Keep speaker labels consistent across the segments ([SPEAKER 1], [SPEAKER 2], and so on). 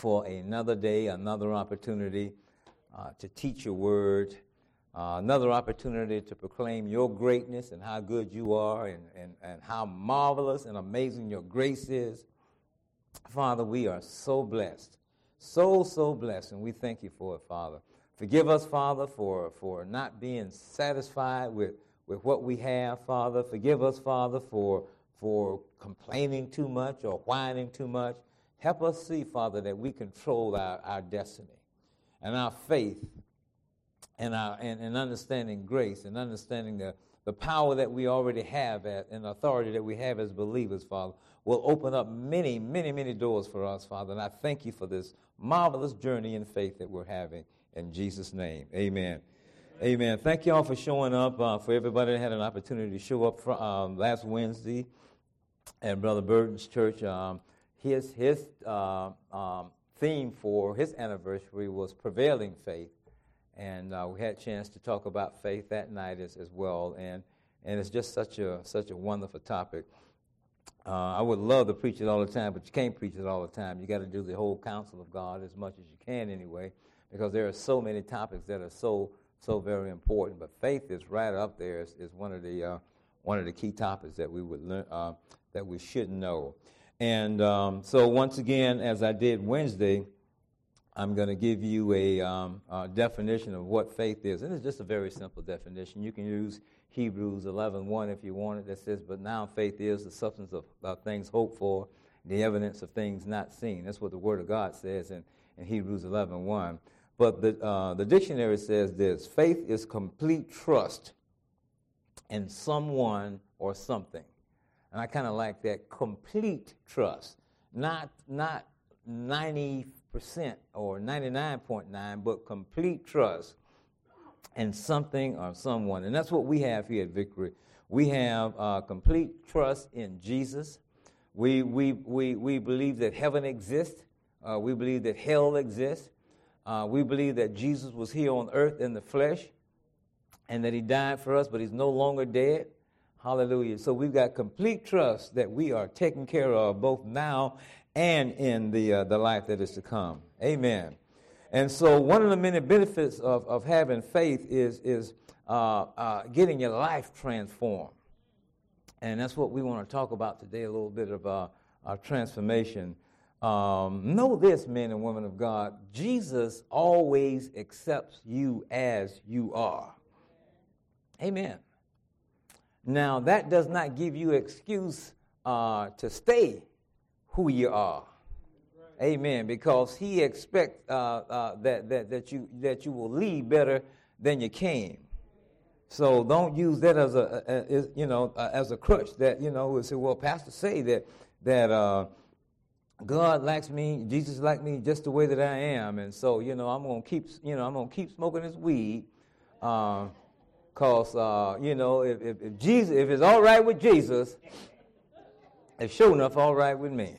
[SPEAKER 1] for another day, another opportunity to teach your word, another opportunity to proclaim your greatness and how good you are and how marvelous and amazing your grace is. Father, we are so blessed, so blessed, and we thank you for it, Father. Forgive us, Father, for not being satisfied with what we have, Father. Forgive us, Father, for complaining too much or whining too much. Help us see, Father, that we control our destiny and our faith and understanding grace and understanding the power that we already have and authority that we have as believers, Father, will open up many, many, many doors for us, Father. And I thank you for this marvelous journey in faith that we're having. In Jesus' name, amen. Amen. Thank you all for showing up, for everybody that had an opportunity to show up last Wednesday at Brother Burton's church. His theme for his anniversary was Prevailing Faith. And we had a chance to talk about faith that night as well. And it's just such a wonderful topic. I would love to preach it all the time, but you can't preach it all the time. You got to do the whole counsel of God as much as you can anyway, because there are so many topics that are so very important. But faith is right up there. Is one of the key topics that we would learn, that we should know. And so once again, as I did Wednesday, I'm going to give you a definition of what faith is. And it's just a very simple definition. You can use Hebrews 11:1 if you want it. That says, but now faith is the substance of things hoped for, the evidence of things not seen. That's what the Word of God says in Hebrews 11:1. But the dictionary says this: faith is complete trust in someone or something. And I kind of like that, complete trust. Not 90% or 99.9, but complete trust in something or someone. And that's what we have here at Victory. We have complete trust in Jesus. We believe that heaven exists. We believe that hell exists. We believe that Jesus was here on earth in the flesh and that he died for us, but he's no longer dead. Hallelujah. So we've got complete trust that we are taken care of both now and in the life that is to come. Amen. And so one of the many benefits of having faith is getting your life transformed. And that's what we want to talk about today, a little bit of our transformation. Know this, men and women of God, Jesus always accepts you as you are. Amen. Now, that does not give you excuse to stay who you are. Amen. Because he expects that you will leave better than you came. So don't use that as a crutch that, we say, well, pastor say that God likes me, Jesus likes me just the way that I am, and so I'm gonna keep smoking this weed, cause if it's all right with Jesus, it's sure enough all right with me.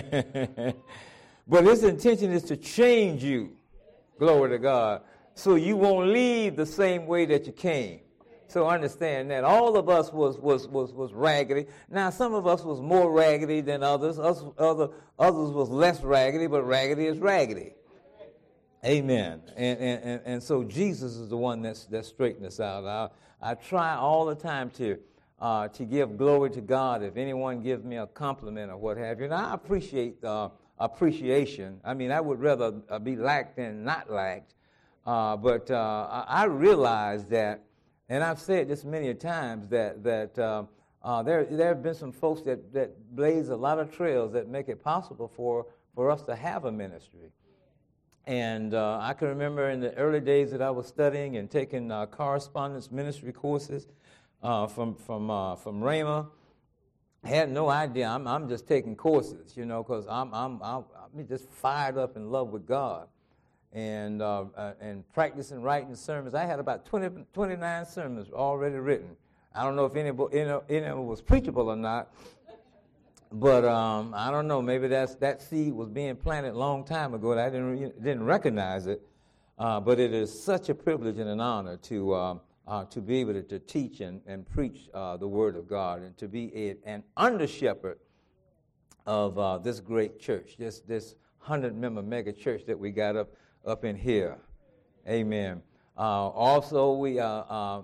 [SPEAKER 1] But his intention is to change you, glory to God, so you won't leave the same way that you came. So understand that all of us was raggedy. Now some of us was more raggedy than others. Others was less raggedy, but raggedy is raggedy. Amen. And so Jesus is the one that straightened us out. I try all the time to give glory to God if anyone gives me a compliment or what have you. And I appreciate appreciation. I mean, I would rather be liked than not liked. But I realize that, and I've said this many times, that there have been some folks that blaze a lot of trails that make it possible for us to have a ministry. And I can remember in the early days that I was studying and taking correspondence ministry courses from Rhema. I had no idea. I'm just taking courses, because I'm just fired up in love with God. And practicing writing sermons. I had about 29 sermons already written. I don't know if any of them was preachable or not, but I don't know. Maybe that seed was being planted a long time ago. And I didn't recognize it. But it is such a privilege and an honor to be able to teach and preach the Word of God and to be an under shepherd of this great church, this 100-member mega church that we got up in here. Amen. Also, we are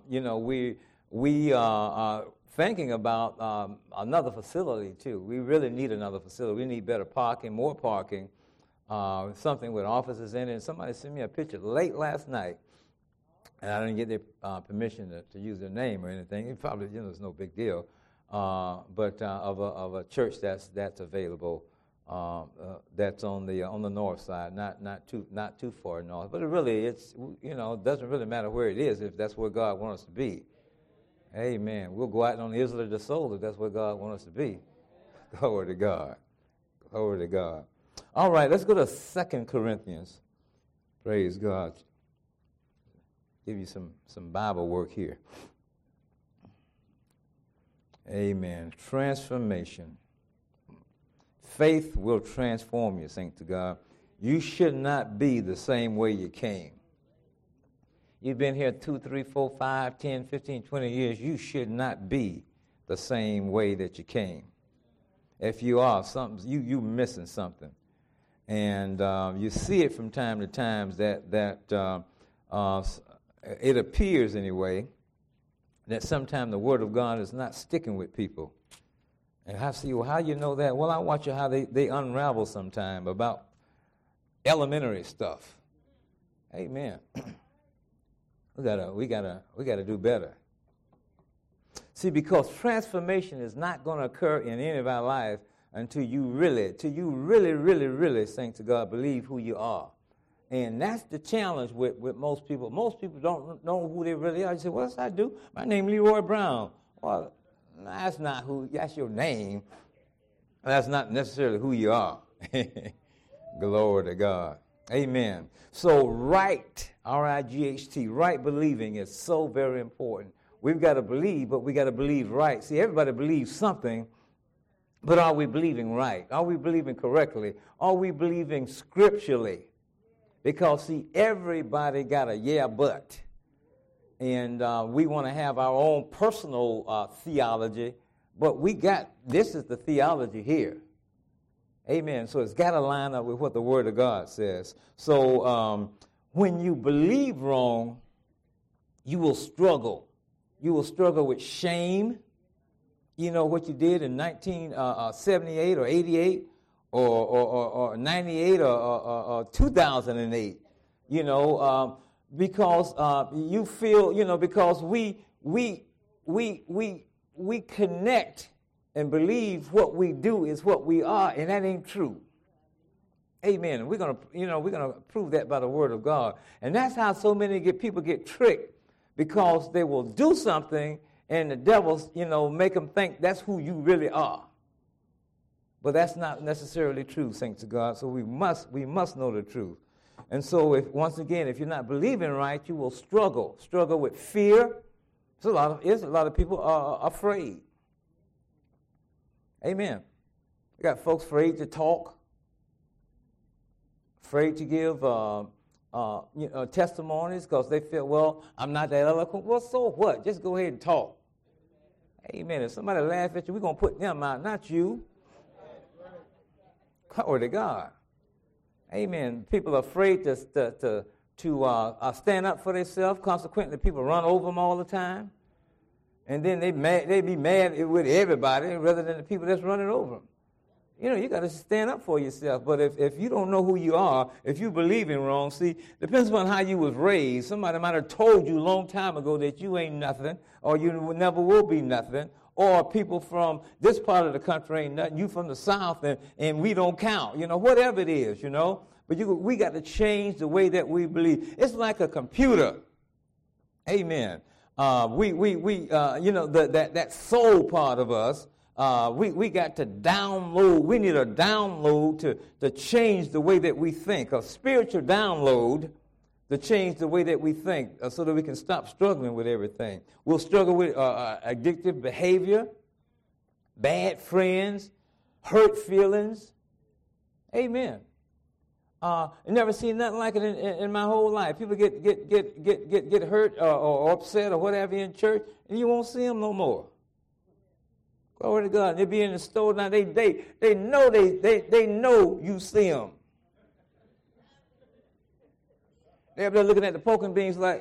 [SPEAKER 1] thinking about another facility too. We really need another facility. We need better parking, more parking, something with offices in it. And somebody sent me a picture late last night, and I didn't get their permission to use their name or anything. It probably, it's no big deal. But of a church that's available, that's on the north side, not too far north. But it doesn't really matter where it is if that's where God wants us to be. Amen. We'll go out on the Isla del Sol if that's where God wants us to be. Glory to God. Glory to God. All right, let's go to 2 Corinthians. Praise God. Give you some Bible work here. Amen. Transformation. Faith will transform you, saints of God. You should not be the same way you came. You've been here 2, 3, 4, 5, 10, 15, 20 years. You should not be the same way that you came. If you are, you're missing something. And you see it from time to time that it appears anyway that sometimes the Word of God is not sticking with people. And I see, how you know that? Well, I watch how they unravel sometime about elementary stuff. Amen. We gotta do better. See, because transformation is not going to occur in any of our lives until you really, saints of God, believe who you are. And that's the challenge with most people. Most people don't know who they really are. You say, what does I do? My name is Leroy Brown. Well, that's your name. That's not necessarily who you are. Glory to God. Amen. So right, R-I-G-H-T, right believing is so very important. We've got to believe, but we got to believe right. See, everybody believes something, but are we believing right? Are we believing correctly? Are we believing scripturally? Because, see, everybody got a yeah, but. And we want to have our own personal theology, but this is the theology here. Amen. So it's got to line up with what the Word of God says. So when you believe wrong, you will struggle. You will struggle with shame. You know what you did in 1978 or 88 or 98 or 2008. Because you feel, because we connect and believe what we do is what we are, and that ain't true. Amen. And we're gonna prove that by the Word of God. And that's how so many people get tricked, because they will do something and the devils, make them think that's who you really are. But that's not necessarily true, saints of God. So we must know the truth. And so if you're not believing right, you will struggle with fear. A lot of people are afraid. Amen. You got folks afraid to talk, afraid to give testimonies because they feel, well, I'm not that eloquent. Well, so what? Just go ahead and talk. Amen. If somebody laughs at you, we're going to put them out, not you. Glory to God. Amen. People are afraid to stand up for themselves. Consequently, people run over them all the time. And then they be mad with everybody rather than the people that's running over them. You got to stand up for yourself. But if you don't know who you are, if you believe in wrong, see, depends upon how you was raised. Somebody might have told you a long time ago that you ain't nothing, or you never will be nothing. Or people from this part of the country ain't nothing. You from the South, and we don't count. Whatever it is, But we got to change the way that we believe. It's like a computer. Amen. That soul part of us, we got to download. We need a download to change the way that we think, a spiritual download to change the way that we think, so that we can stop struggling with everything. We'll struggle with addictive behavior, bad friends, hurt feelings. Amen. I never seen nothing like it in my whole life. People get hurt or upset or whatever in church, and you won't see them no more. Glory to God. They be in the store now. They know you see them. They're up there looking at the pork and beans like.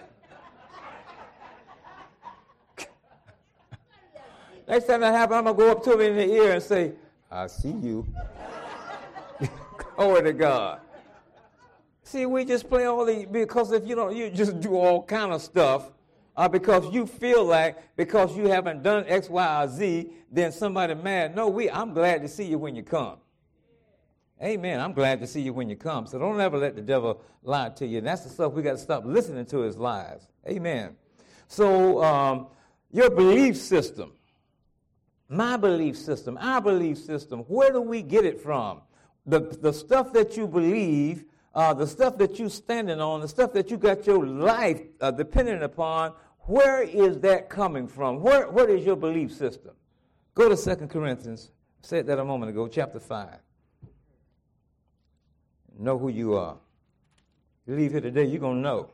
[SPEAKER 1] Next time that happens, I'm going to go up to him in the ear and say, I see you. Glory to God. See, we just play all these, because if you don't, you just do all kind of stuff because you feel like because you haven't done X, Y, or Z, then somebody mad. No, I'm glad to see you when you come. Amen. I'm glad to see you when you come. So don't ever let the devil lie to you. And that's the stuff we got to stop listening to his lies. Amen. So your belief system, my belief system, our belief system, where do we get it from? The stuff that you believe, the stuff that you're standing on, the stuff that you got your life dependent upon, where is that coming from? What is your belief system? Go to 2 Corinthians. I said that a moment ago, chapter 5. Know who you are. You leave here today, you're going to know.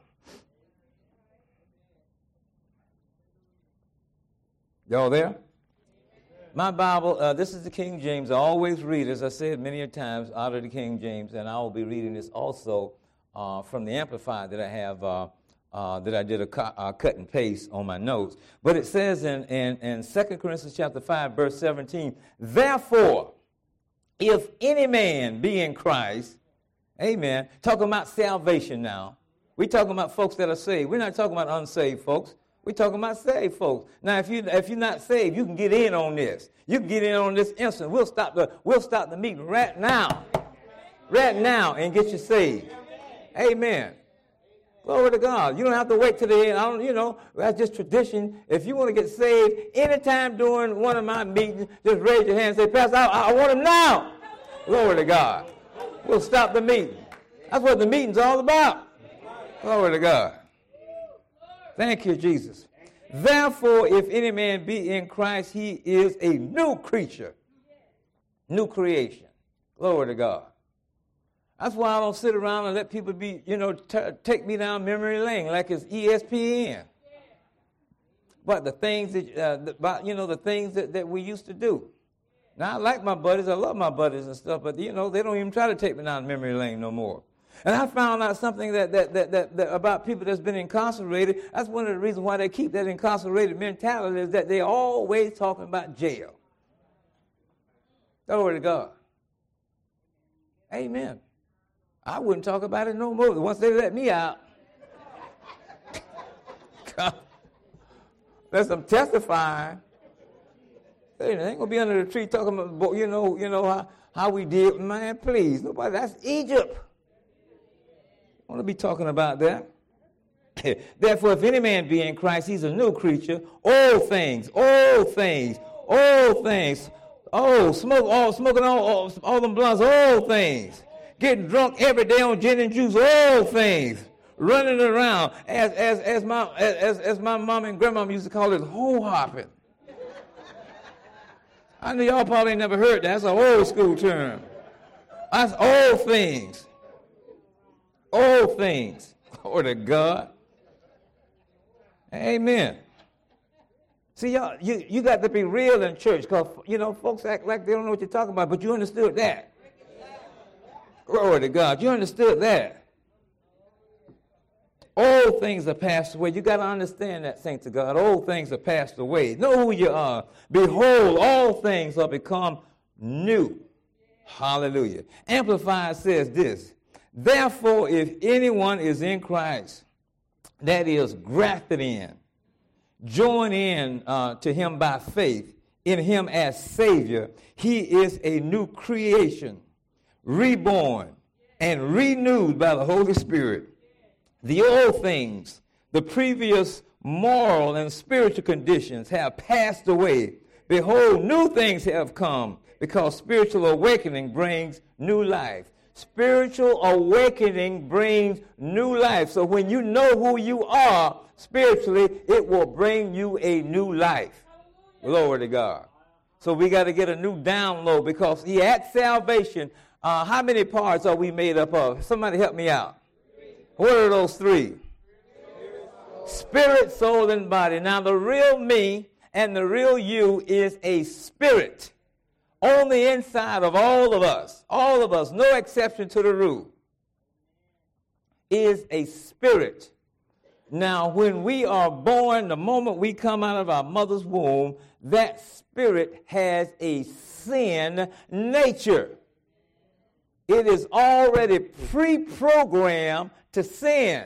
[SPEAKER 1] Y'all there? My Bible, this is the King James. I always read, as I said many a times, out of the King James, and I will be reading this also from the Amplified that I have, that I did a cut and paste on my notes. But it says in 2 Corinthians chapter 5, verse 17, therefore, if any man be in Christ, amen, talking about salvation now. We're talking about folks that are saved. We're not talking about unsaved folks. We're talking about saved folks. Now, if you're not saved, you can get in on this. You can get in on this instant. We'll stop the meeting right now, and get you saved. Amen. Glory to God. You don't have to wait till the end. That's just tradition. If you want to get saved anytime during one of my meetings, just raise your hand and say, Pastor, I want him now. Glory to God. We'll stop the meeting. That's what the meeting's all about. Glory to God. Thank you, Jesus. Therefore, if any man be in Christ, he is a new creature, new creation. Glory to God. That's why I don't sit around and let people take me down memory lane like it's ESPN. But the things the things that we used to do. Now, I like my buddies. I love my buddies and stuff, but, they don't even try to take me down memory lane no more. And I found out something that about people that's been incarcerated. That's one of the reasons why they keep that incarcerated mentality is that they're always talking about jail. Glory to God. Amen. I wouldn't talk about it no more. Once they let me out, unless I'm testifying, they ain't gonna be under the tree talking about how we did. Man, please, nobody. That's Egypt. I want to be talking about that. Therefore, if any man be in Christ, he's a new creature. All things, smoking all them blunts, all things. Getting drunk every day on gin and juice, all things. Running around, as my mom and grandmama used to call it, hoe hopping. I know y'all probably never heard that. That's an old school term. That's all things. All things. Glory to God. Amen. See, y'all, you got to be real in church because, folks act like they don't know what you're talking about, but you understood that. Glory to God. You understood that. All things are passed away. You got to understand that, saints of God. All things are passed away. Know who you are. Behold, all things are become new. Hallelujah. Amplified says this. Therefore, if anyone is in Christ, that is grafted in, joined in to him by faith, in him as Savior, he is a new creation, reborn and renewed by the Holy Spirit. The old things, the previous moral and spiritual conditions have passed away. Behold, new things have come because spiritual awakening brings new life. Spiritual awakening brings new life. So when you know who you are spiritually, it will bring you a new life. Glory to God. So we got to get a new download because at salvation, how many parts are we made up of? Somebody help me out. What are those three? Spirit, soul, and body. Now the real me and the real you is a spirit on the inside of all of us, no exception to the rule. is a spirit. Now, when we are born, the moment we come out of our mother's womb, that spirit has a sin nature. It is already pre-programmed to sin.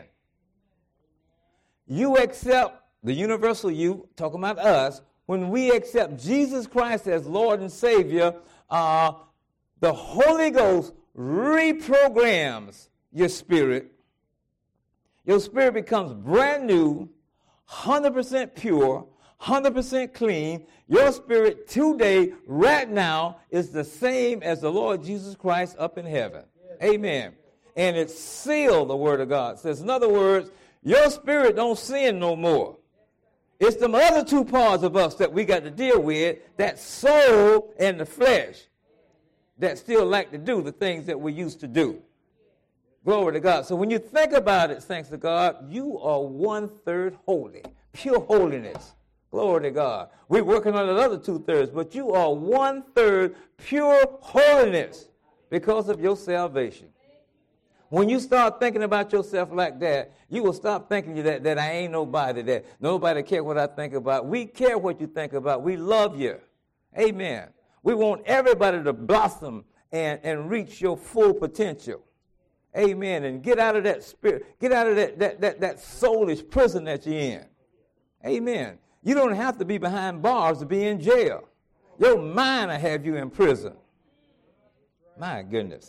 [SPEAKER 1] You accept, the universal you, talking about us, when we accept Jesus Christ as Lord and Savior, the Holy Ghost reprograms your spirit. Your spirit becomes brand new, 100% pure, 100% clean. Your spirit today, right now, is the same as the Lord Jesus Christ up in heaven. Yes. Amen. And it's sealed, the Word of God says. In other words, your spirit don't sin no more. It's the other two parts of us that we got to deal with, that soul and the flesh, that still like to do the things that we used to do. Glory to God. So when you think about it, thanks to God, you are 1/3 holy, pure holiness. Glory to God. We're working on the other 2/3, but you are 1/3 pure holiness because of your salvation. When you start thinking about yourself like that, you will stop thinking that I ain't nobody, that nobody care what I think about. We care what you think about. We love you. Amen. We want everybody to blossom and reach your full potential. Amen. And get out of that spirit, get out of that soulish prison that you're in. Amen. You don't have to be behind bars to be in jail. Your mind will have you in prison. My goodness.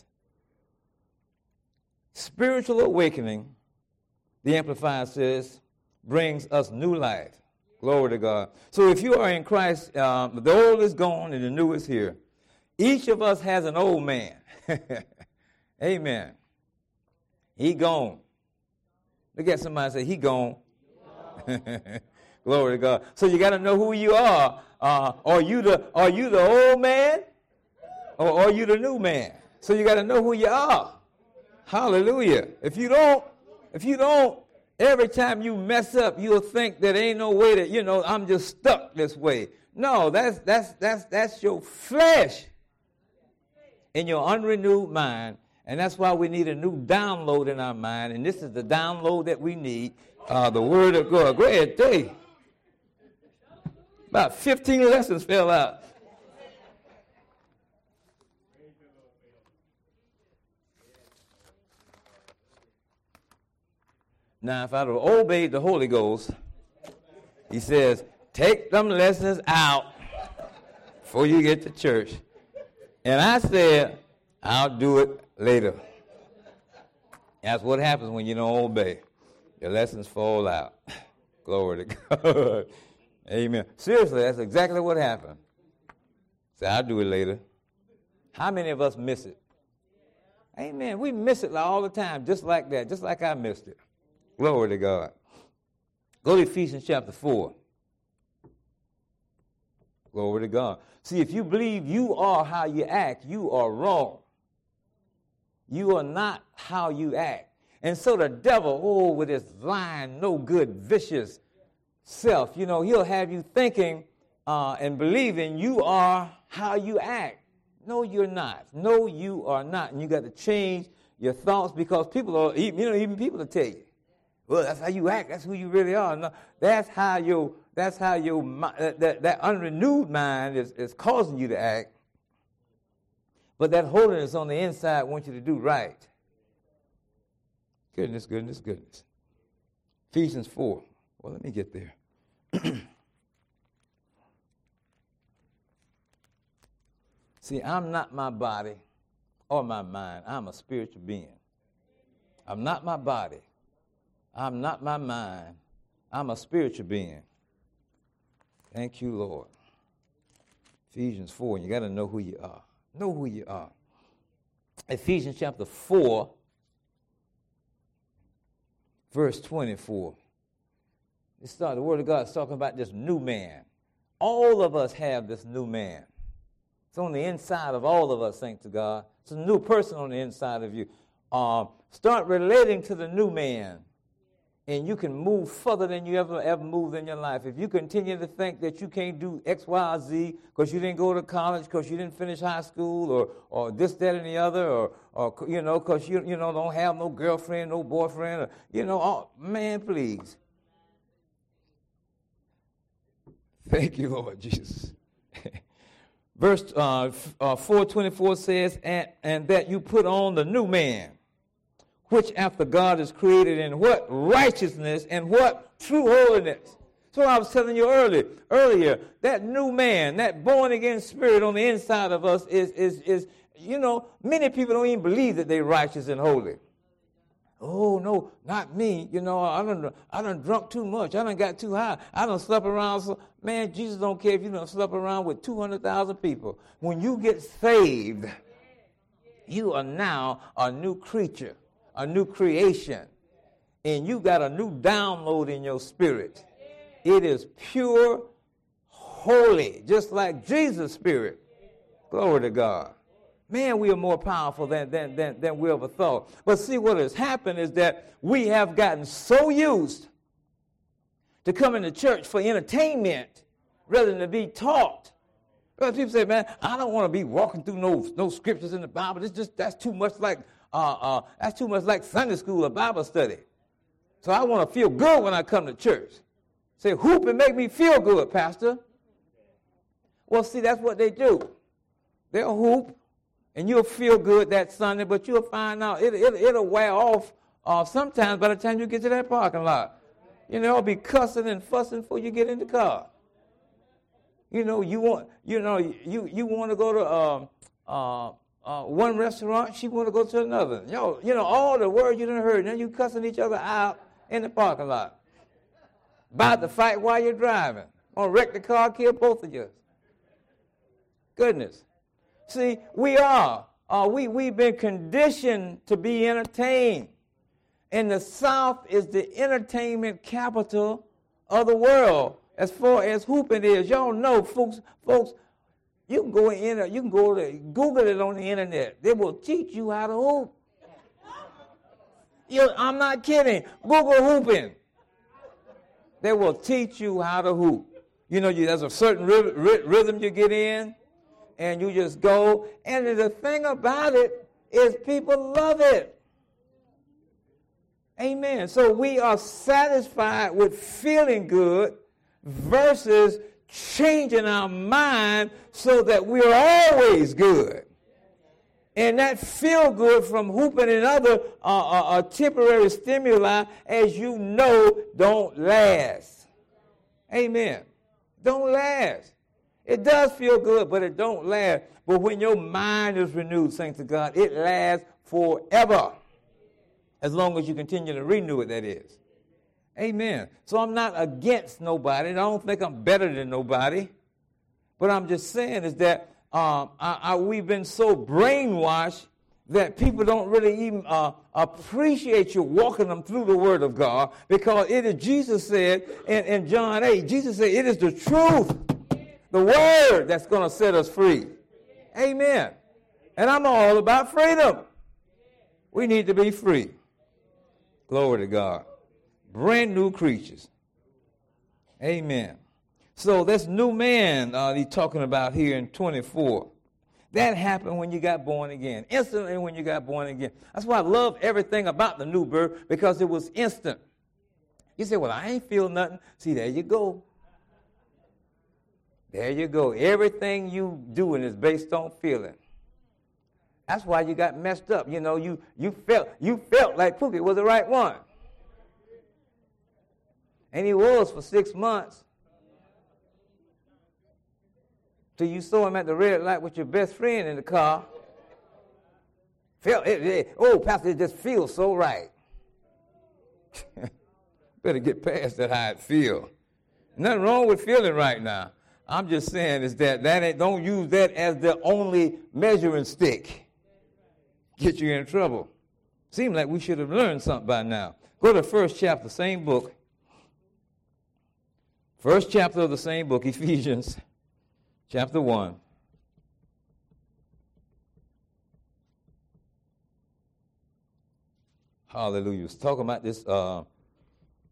[SPEAKER 1] Spiritual awakening, the Amplifier says, brings us new life. Glory to God. So if you are in Christ, the old is gone and the new is here. Each of us has an old man. Amen. He gone. Look at somebody and say, he gone. Glory to God. So you got to know who you are. Are you the old man, or are you the new man? So you got to know who you are. Hallelujah. If you don't, every time you mess up, you'll think that ain't no way that, I'm just stuck this way. No, that's your flesh in your unrenewed mind. And that's why we need a new download in our mind. And this is the download that we need, the Word of God. Go ahead, Dave. About 15 lessons fell out. Now, if I'd have obeyed the Holy Ghost, he says, take them lessons out before you get to church. And I said, I'll do it later. That's what happens when you don't obey. Your lessons fall out. Glory to God. Amen. Seriously, that's exactly what happened. Say, I'll do it later. How many of us miss it? Amen. We miss it all the time, just like that, just like I missed it. Glory to God. Go to Ephesians chapter 4. Glory to God. See, if you believe you are how you act, you are wrong. You are not how you act. And so the devil, with his lying, no good, vicious self, he'll have you thinking and believing you are how you act. No, you're not. No, you are not. And you got to change your thoughts, because people are, even people will tell you, well, that's how you act. That's who you really are. No, that's how that unrenewed mind is causing you to act. But that holiness on the inside wants you to do right. Goodness, goodness, goodness. Ephesians 4. Well, let me get there. See, I'm not my body or my mind. I'm a spiritual being. I'm not my body. I'm not my mind. I'm a spiritual being. Thank you, Lord. Ephesians 4, and you got to know who you are. Know who you are. Ephesians chapter 4, verse 24. The Word of God is talking about this new man. All of us have this new man. It's on the inside of all of us, thanks to God. It's a new person on the inside of you. Start relating to the new man. and you can move further than you ever moved in your life. If you continue to think that you can't do X, Y, or Z because you didn't go to college, because you didn't finish high school, or this, that, and the other, or because you don't have no girlfriend, no boyfriend, man, please. Thank you, Lord Jesus. Verse 4:24 says, and that you put on the new man, which after God is created in what? Righteousness and what? True holiness. So I was telling you earlier, that new man, that born-again spirit on the inside of us is many people don't even believe that they're righteous and holy. Oh, no, not me. I done drunk too much. I done got too high. I done slept around. So, man, Jesus don't care if you done slept around with 200,000 people. When you get saved, you are now a new creature, a new creation, and you got a new download in your spirit. It is pure, holy, just like Jesus' spirit. Glory to God. Man, we are more powerful than we ever thought. But see, what has happened is that we have gotten so used to coming to church for entertainment rather than to be taught. Because people say, man, I don't want to be walking through no scriptures in the Bible. That's too much like Sunday school or Bible study. So I want to feel good when I come to church. Say, hoop and make me feel good, Pastor. Well, see, that's what they do. They'll hoop, and you'll feel good that Sunday, but you'll find out it'll wear off sometimes by the time you get to that parking lot. It'll be cussing and fussing before you get in the car. You want to go to one restaurant, she want to go to another. All the words you done heard, now you cussing each other out in the parking lot. About to fight while you're driving. Gonna wreck the car, kill both of you. Goodness. See, we've been conditioned to be entertained. And the South is the entertainment capital of the world as far as hooping is. Y'all know, folks, you can go to Google it on the internet. They will teach you how to hoop. I'm not kidding. Google hooping. They will teach you how to hoop. There's a certain rhythm you get in, and you just go. And the thing about it is people love it. Amen. So we are satisfied with feeling good versus changing our mind so that we're always good. And that feel good from hooping and other temporary stimuli, as you know, don't last. Amen. Don't last. It does feel good, but it don't last. But when your mind is renewed, thanks to God, it lasts forever. As long as you continue to renew it, that is. Amen. So I'm not against nobody. I don't think I'm better than nobody. But I'm just saying is that we've been so brainwashed that people don't really even appreciate you walking them through the Word of God, because it is, Jesus said in John 8, Jesus said it is the truth, the Word that's going to set us free. Amen. And I'm all about freedom. We need to be free. Glory to God. Brand new creatures. Amen. So this new man he's talking about here in 24, that happened when you got born again. Instantly when you got born again. That's why I love everything about the new birth, because it was instant. You say, well, I ain't feel nothing. See, there you go. There you go. Everything you doing is based on feeling. That's why you got messed up. You felt like Pookie was the right one. And he was for 6 months. Till you saw him at the red light with your best friend in the car. Pastor, it just feels so right. Better get past that how it feels. Nothing wrong with feeling right now. I'm just saying is that don't use that as the only measuring stick. Get you in trouble. Seems like we should have learned something by now. Go to the first chapter, same book. First chapter of the same book, Ephesians, chapter 1. Hallelujah. It's talking about this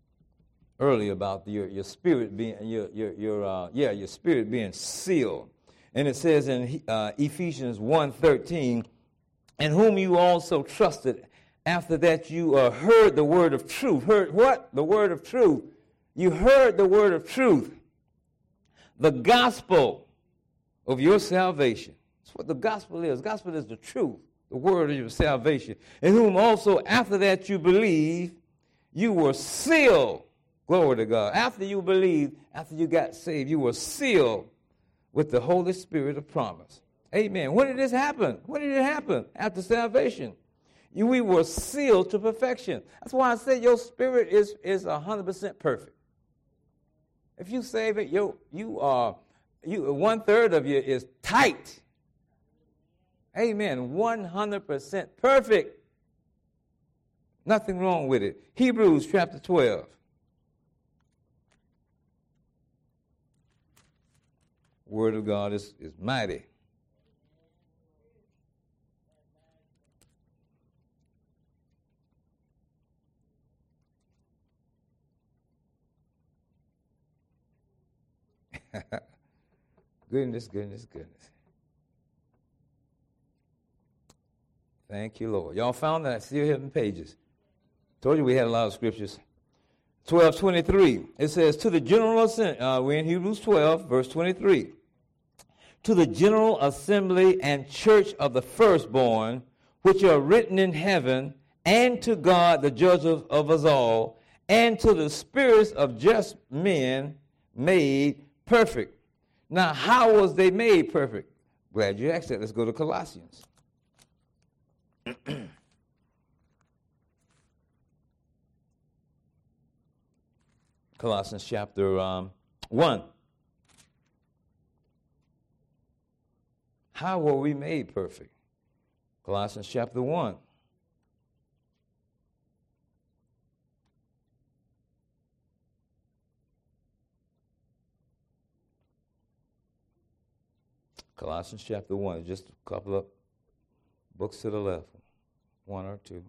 [SPEAKER 1] earlier about your spirit being your spirit being sealed, and it says in Ephesians 1:13, "In whom you also trusted, after that you heard the word of truth." Heard what? The word of truth. You heard the word of truth, the gospel of your salvation. That's what the gospel is. The gospel is the truth, the word of your salvation. "In whom also after that you believe, you were sealed." Glory to God. After you believed, after you got saved, you were sealed with the Holy Spirit of promise. Amen. When did this happen? When did it happen? After salvation. We were sealed to perfection. That's why I say your spirit is 100% perfect. If you save it, you 1/3 of you is tight. Amen. 100% perfect. Nothing wrong with it. Hebrews chapter 12. Word of God is mighty. Goodness. Thank you, Lord. Y'all found that? I still have the pages. Told you we had a lot of scriptures. 12:23. It says, to the general assembly, we're in Hebrews 12, verse 23. "To the general assembly and church of the firstborn, which are written in heaven, and to God, the judge of us all, and to the spirits of just men made perfect." Now, how was they made perfect? Glad you asked that. Let's go to Colossians. Colossians chapter 1. How were we made perfect? Colossians chapter 1. Colossians chapter 1, just a couple of books to the left, one or two.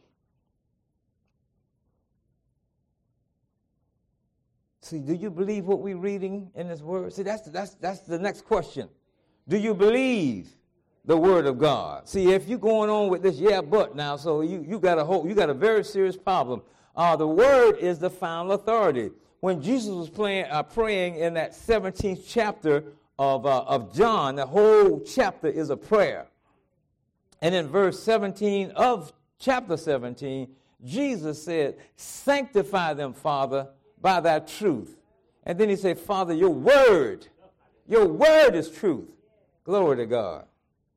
[SPEAKER 1] See, do you believe what we're reading in this word? See, that's the next question. Do you believe the word of God? See, if you're going on with this but now, so you got a very serious problem. The word is the final authority. When Jesus was praying in that 17th chapter of John, the whole chapter is a prayer. And in verse 17 of chapter 17, Jesus said, "Sanctify them, Father, by thy truth." And then he said, "Father, your word is truth." Glory to God.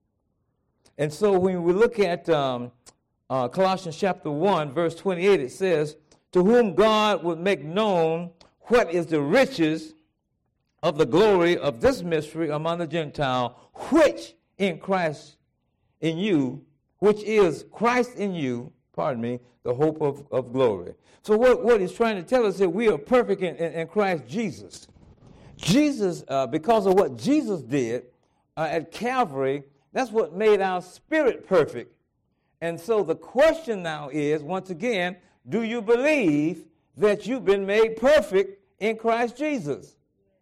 [SPEAKER 1] And so when we look at Colossians chapter 1, verse 28, it says, "To whom God would make known what is the riches of the glory of this mystery among the Gentiles, which in Christ in you, which is Christ in you, the hope of glory." So what he's trying to tell us is that we are perfect in Christ Jesus. Jesus, because of what Jesus did at Calvary, that's what made our spirit perfect. And so the question now is, once again, do you believe that you've been made perfect in Christ Jesus?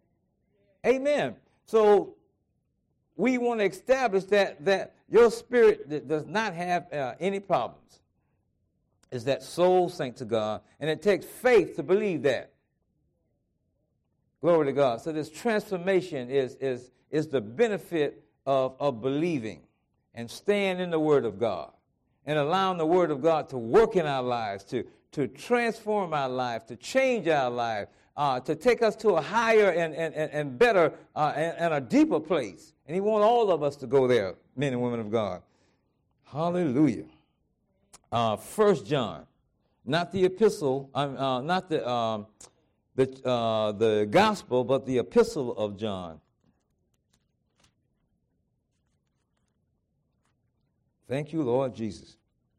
[SPEAKER 1] Amen. So we want to establish that your spirit does not have any problems. Is that soul saint to God, and it takes faith to believe that. Glory to God. So this transformation is the benefit of believing and staying in the Word of God and allowing the Word of God to work in our lives, to transform our life, to change our life, to take us to a higher and better and a deeper place. And he wants all of us to go there, men and women of God. Hallelujah. 1 John, not the epistle, not the gospel, but the epistle of John. Thank you, Lord Jesus.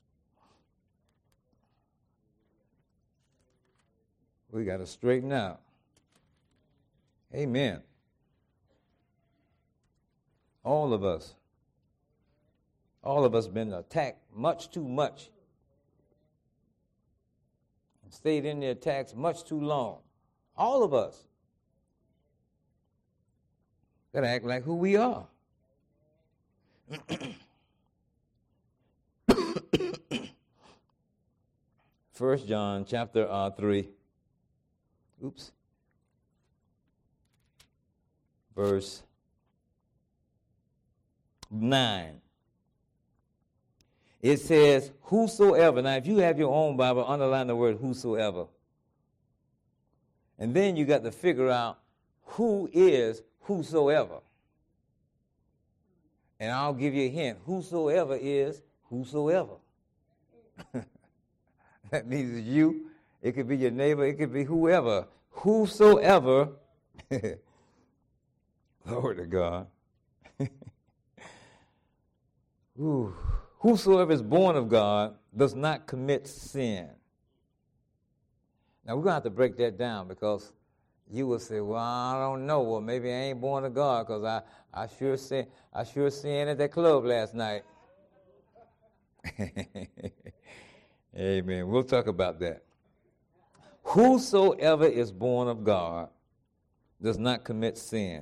[SPEAKER 1] We got to straighten out. Amen. All of us been attacked much too much. And stayed in the attacks much too long. All of us. Got to act like who we are. 1 John chapter 3. Verse 9. It says, whosoever. Now, if you have your own Bible, underline the word whosoever. And then you got to figure out who is whosoever. And I'll give you a hint. Whosoever is whosoever. That means it's you. It could be your neighbor. It could be whoever. Whosoever. Glory to God. Whosoever is born of God does not commit sin. Now, we're going to have to break that down because you will say, well, I don't know. Well, maybe I ain't born of God because I sure sinned at that club last night. Amen. We'll talk about that. Whosoever is born of God does not commit sin.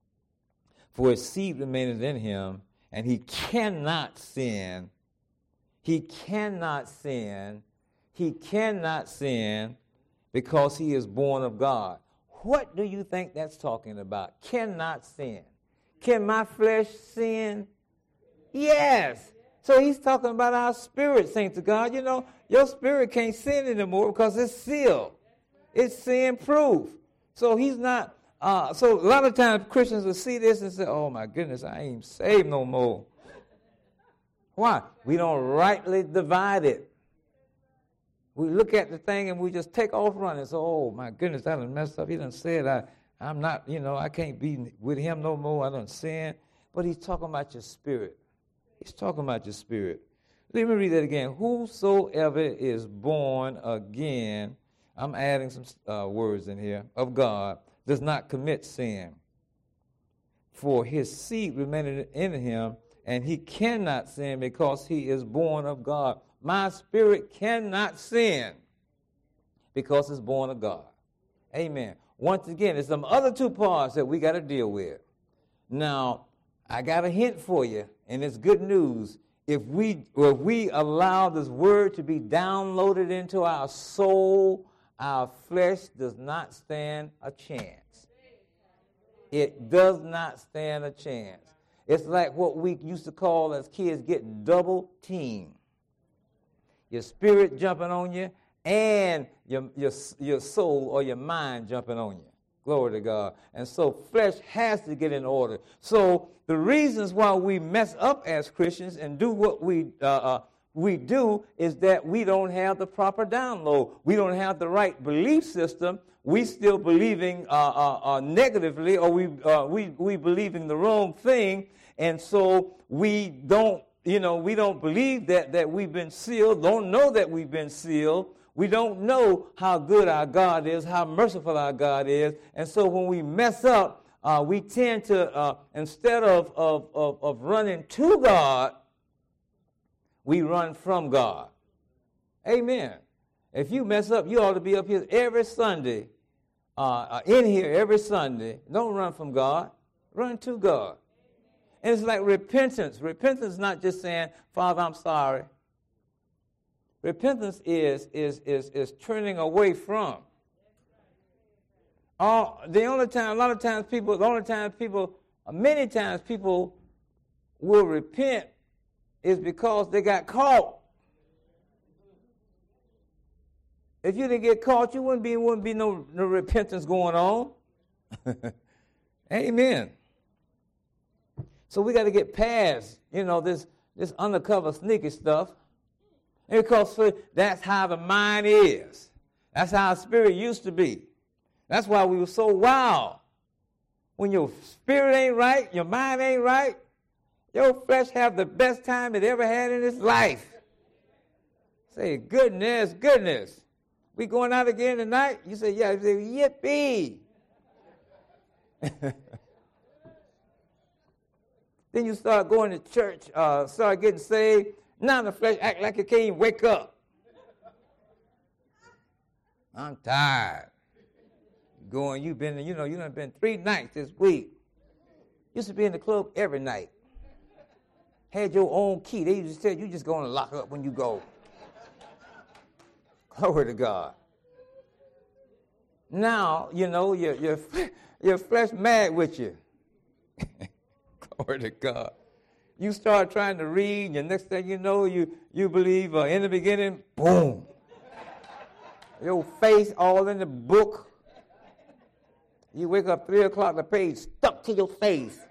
[SPEAKER 1] For his seed remaineth in him, and he cannot sin. He cannot sin. He cannot sin because he is born of God. What do you think that's talking about? Cannot sin. Can my flesh sin? Yes. So he's talking about our spirit, saints of God. You know, your spirit can't sin anymore because it's sealed. It's sin-proof. So he's not, so a lot of times Christians will see this and say, oh my goodness, I ain't saved no more. Why? We don't rightly divide it. We look at the thing and we just take off running. So, oh my goodness, I done messed up. He done said I'm not, I can't be with him no more. I done sin. But he's talking about your spirit. He's talking about your spirit. Let me read that again. Whosoever is born again, I'm adding some words in here, of God, does not commit sin. For his seed remaineth in him, and he cannot sin because he is born of God. My spirit cannot sin because it's born of God. Amen. Once again, there's some other two parts that we got to deal with. Now, I got a hint for you, and it's good news. If we allow this word to be downloaded into our soul, our flesh does not stand a chance. It does not stand a chance. It's like what we used to call as kids getting double teamed. Your spirit jumping on you and your soul or your mind jumping on you. Glory to God. And so flesh has to get in order. So the reasons why we mess up as Christians and do what we do is that we don't have the proper download. We don't have the right belief system. We still believing negatively, or we believing the wrong thing, and so we don't believe that we've been sealed. Don't know that we've been sealed. We don't know how good our God is, how merciful our God is, and so when we mess up, we tend to instead of running to God, we run from God. Amen. If you mess up, you ought to be up here every Sunday, in here every Sunday. Don't run from God. Run to God. And it's like repentance. Repentance is not just saying, Father, I'm sorry. Repentance is turning away from. Many times people will repent is because they got caught. If you didn't get caught, you wouldn't be no repentance going on. Amen. So we got to get past, this undercover sneaky stuff. Because that's how the mind is. That's how our spirit used to be. That's why we were so wild. When your spirit ain't right, your mind ain't right, your flesh have the best time it ever had in its life. Say, goodness. We going out again tonight? You say, yeah. You say, yippee. Then you start going to church, start getting saved. Now the flesh act like it can't even wake up. I'm tired. going. You've been, you done been 3 nights this week. Used to be in the club every night. Had your own key. They used to tell you just going to lock up when you go. Glory to God. Now, your flesh mad with you. Glory to God. You start trying to read, and the next thing you know, you believe in the beginning, boom. Your face all in the book. You wake up 3 o'clock, the page stuck to your face.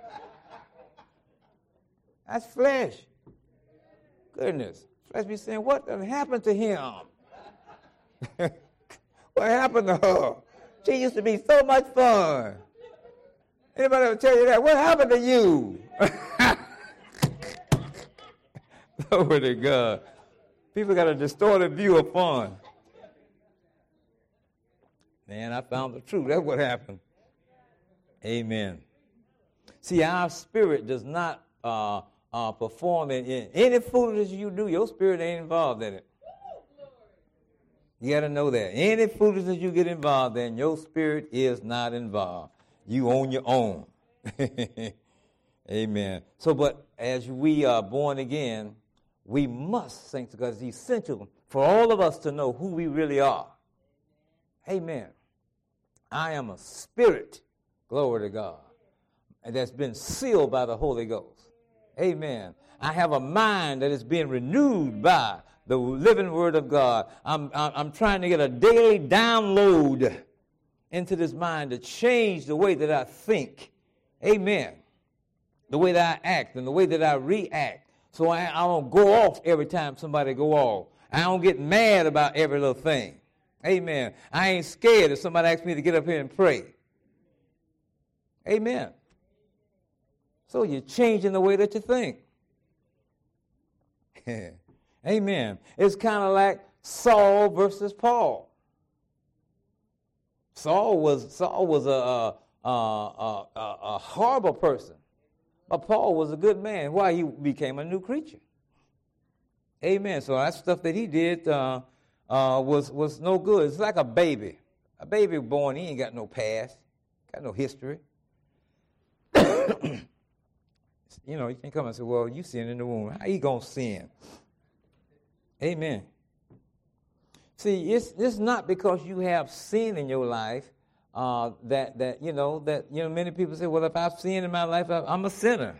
[SPEAKER 1] That's flesh. Goodness. Flesh be saying, what happened to him? What happened to her? She used to be so much fun. Anybody ever tell you that? What happened to you? Glory to God. People got a distorted view of fun. Man, I found the truth. That's what happened. Amen. See, our spirit does not perform in any foolishness you do. Your spirit ain't involved in it. You got to know that. Any foolishness you get involved in, your spirit is not involved. You own your own. Amen. So, but as we are born again, we must, saints of God, it's essential for all of us to know who we really are. Amen. I am a spirit, glory to God, and that's been sealed by the Holy Ghost. Amen. I have a mind that is being renewed by the living Word of God. I'm trying to get a daily download into this mind to change the way that I think. Amen. The way that I act and the way that I react. So I don't go off every time somebody go off. I don't get mad about every little thing. Amen. I ain't scared if somebody asks me to get up here and pray. Amen. So you're changing the way that you think. Amen. It's kind of like Saul versus Paul. Saul was a horrible person, but Paul was a good man. Why? He became a new creature. Amen. So that stuff that he did was no good. It's like a baby. A baby born, he ain't got no past, got no history. You can't come and say, well, you sin in the womb. How you going to sin? Amen. See, it's not because you have sin in your life that many people say, well, if I've sinned in my life, I'm a sinner.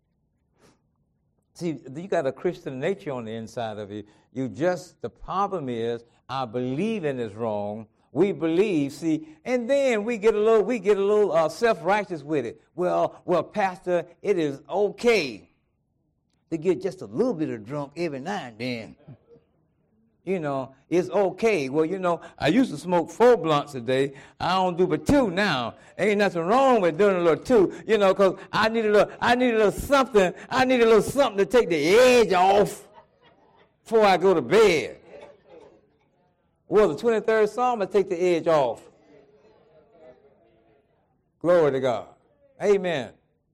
[SPEAKER 1] See, you got a Christian nature on the inside of you. The problem is our believing is wrong. We believe, see, and then we get a little self-righteous with it. Well, Pastor, it is okay to get just a little bit of drunk every now and then. It's okay. Well, I used to smoke 4 blunts a day. I don't do but 2 now. Ain't nothing wrong with doing a little 2, because I need a little something. I need a little something to take the edge off before I go to bed. Well, the 23rd Psalm will take the edge off. Glory to God. Amen.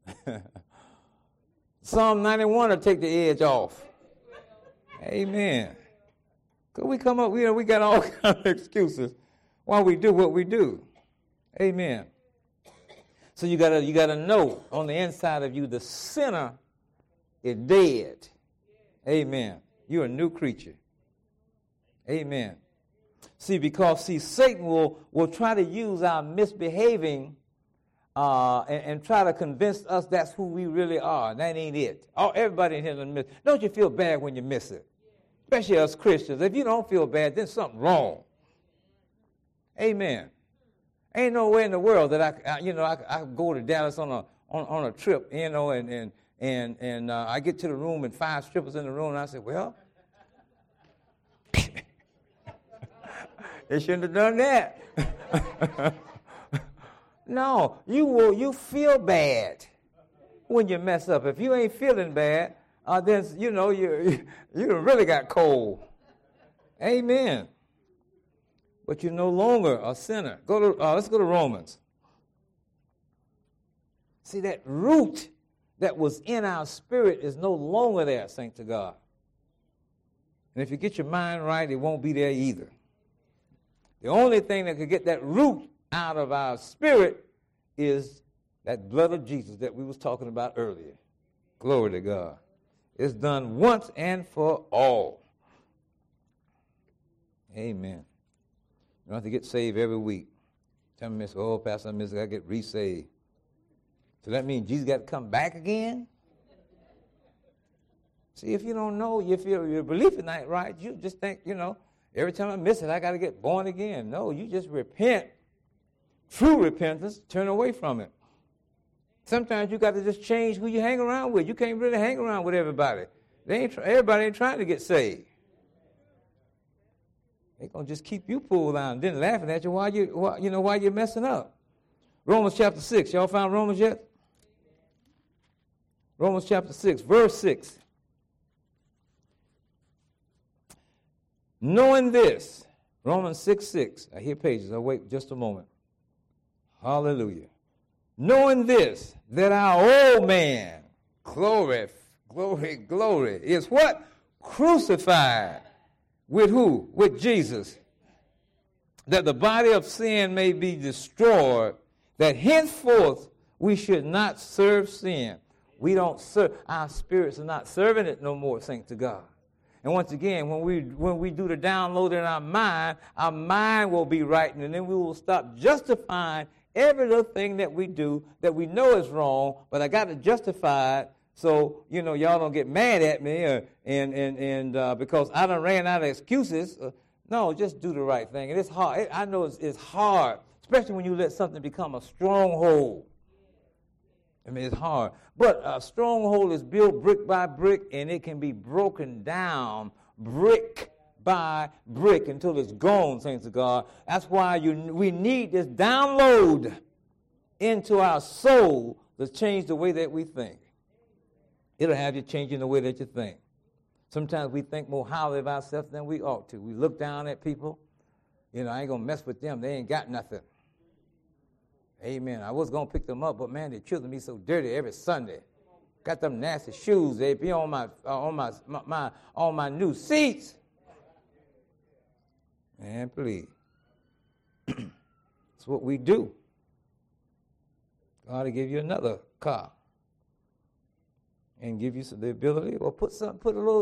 [SPEAKER 1] Psalm 91 will take the edge off. Amen. Because we come up, we got all kinds of excuses why we do what we do. Amen. So you gotta know on the inside of you, the sinner is dead. Amen. You're a new creature. Amen. Because Satan will try to use our misbehaving and try to convince us that's who we really are. That ain't it. Everybody in here doesn't miss. Don't you feel bad when you miss it? Especially us Christians. If you don't feel bad, then something's wrong. Amen. Ain't no way in the world that I go to Dallas on a trip, and I get to the room and 5 strippers in the room, and I say, well, they shouldn't have done that. No, you feel bad when you mess up. If you ain't feeling bad, then you really got cold. Amen. But you're no longer a sinner. Let's go to Romans. See, that root that was in our spirit is no longer there, saints of God. And if you get your mind right, it won't be there either. The only thing that could get that root out of our spirit is that blood of Jesus that we was talking about earlier. Glory to God. It's done once and for all. Amen. You don't have to get saved every week. Tell me, oh, Pastor, I got to get re-saved. So that means Jesus got to come back again? See, if you don't know, if your belief is not right, you just think, every time I miss it, I got to get born again. No, you just repent. True repentance, turn away from it. Sometimes you got to just change who you hang around with. You can't really hang around with everybody. Everybody ain't trying to get saved. They're going to just keep you pulled down, then laughing at you while you're messing up. Romans chapter 6. Y'all found Romans yet? Romans chapter 6, verse 6. Knowing this, Romans 6:6. I hear pages. I'll wait just a moment. Hallelujah. Knowing this, that our old man, glory, is what? Crucified. With who? With Jesus. That the body of sin may be destroyed, that henceforth we should not serve sin. We don't serve. Our spirits are not serving it no more, thanks to God. And once again, when we do the download in our mind will be right, and then we will stop justifying every little thing that we do that we know is wrong, but I got to justify it so, y'all don't get mad at me because I done ran out of excuses. No, just do the right thing. And it's hard. I know it's hard, especially when you let something become a stronghold. I mean, it's hard. But a stronghold is built brick by brick, and it can be broken down brick by brick until it's gone, thanks to God. That's why we need this download into our soul to change the way that we think. It'll have you changing the way that you think. Sometimes we think more highly of ourselves than we ought to. We look down at people. I ain't going to mess with them. They ain't got nothing. Amen. I was going to pick them up, but man, they're choosing me so dirty every Sunday. Got them nasty shoes. They be on my new seats. Man, please. That's what we do. God will give you another car and give you the ability, or put some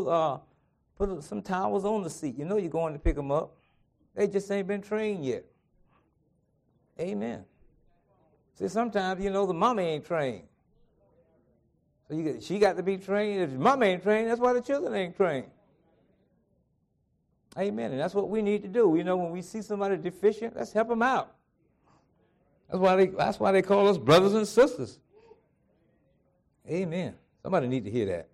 [SPEAKER 1] towels on the seat. You're going to pick them up. They just ain't been trained yet. Amen. See, sometimes, the mama ain't trained. So she got to be trained. If mama ain't trained, that's why the children ain't trained. Amen. And that's what we need to do. When we see somebody deficient, let's help them out. That's why they call us brothers and sisters. Amen. Somebody need to hear that.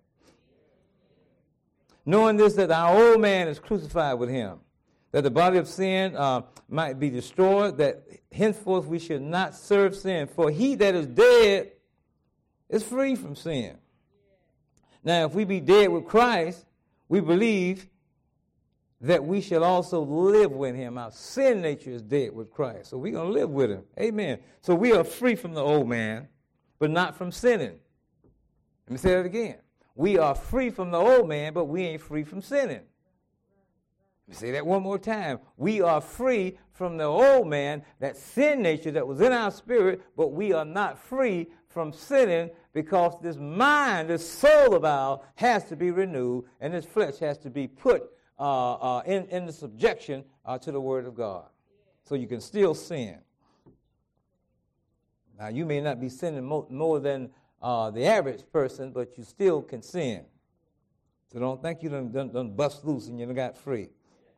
[SPEAKER 1] Knowing this, that our old man is crucified with him, that the body of sin might be destroyed, that henceforth we should not serve sin. For he that is dead is free from sin. Now, if we be dead with Christ, we believe that we shall also live with him. Our sin nature is dead with Christ, so we're going to live with him. Amen. So we are free from the old man, but not from sinning. Let me say that again. We are free from the old man, but we ain't free from sinning. Let me say that one more time. We are free from the old man, that sin nature that was in our spirit, but we are not free from sinning because this mind, this soul of ours has to be renewed, and this flesh has to be put in the subjection to the Word of God. So you can still sin. Now, you may not be sinning more than the average person, but you still can sin. So don't think you done bust loose and you done got free.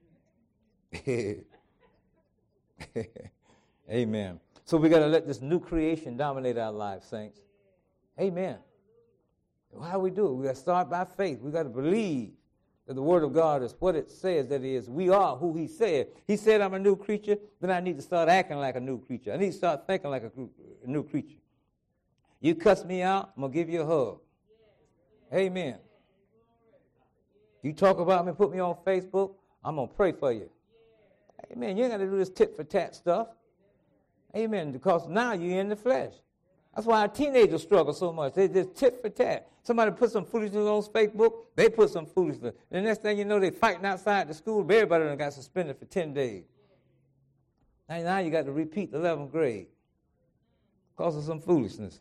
[SPEAKER 1] Amen. So we got to let this new creation dominate our lives, saints. Amen. How do we do it? We got to start by faith. We got to believe that the Word of God is what it says that it is. We are who He said. He said I'm a new creature, then I need to start acting like a new creature. I need to start thinking like a new creature. You cuss me out, I'm going to give you a hug. Amen. You talk about me, put me on Facebook, I'm going to pray for you. Amen. You ain't got to do this tit-for-tat stuff. Amen. Because now you're in the flesh. That's why our teenagers struggle so much. They just tit-for-tat. Somebody put some foolishness on Facebook, they put some foolishness. The next thing you know, they fighting outside the school. Everybody done got suspended for 10 days. Now you got to repeat the 11th grade because of some foolishness.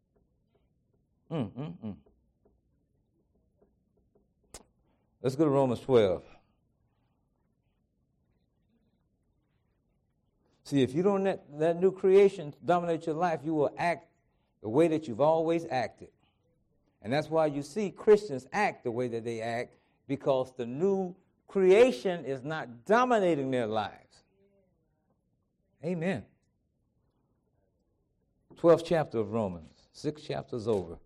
[SPEAKER 1] Let's go to Romans 12. See, if you don't let that new creation dominate your life, you will act the way that you've always acted. And that's why you see Christians act the way that they act, because the new creation is not dominating their lives. Amen. 12th chapter of Romans, 6 chapters over.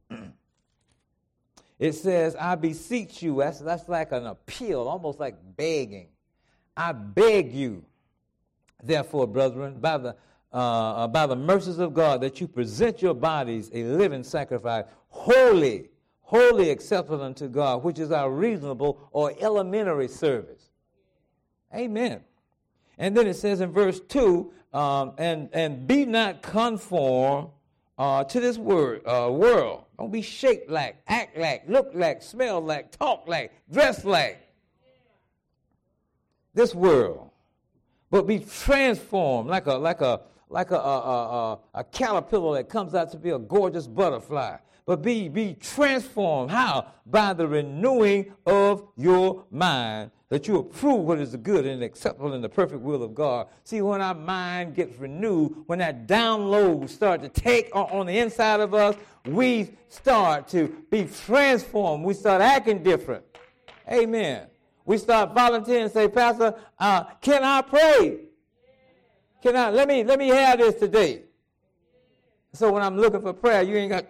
[SPEAKER 1] It says, I beseech you. That's like an appeal, almost like begging. I beg you, therefore, brethren, by the mercies of God, that you present your bodies a living sacrifice, holy acceptable unto God, which is our reasonable or elementary service. Amen. And then it says in verse 2, and be not conformed to this world. Don't be shaped like, act like, look like, smell like, talk like, dress like this world. But be transformed like a caterpillar that comes out to be a gorgeous butterfly. But be transformed. How? By the renewing of your mind, that you approve what is the good and acceptable and the perfect will of God. See, when our mind gets renewed, when that download starts to take on the inside of us, we start to be transformed. We start acting different. Amen. We start volunteering and say, Pastor, can I pray? Let me have this today. So when I'm looking for prayer, you ain't got.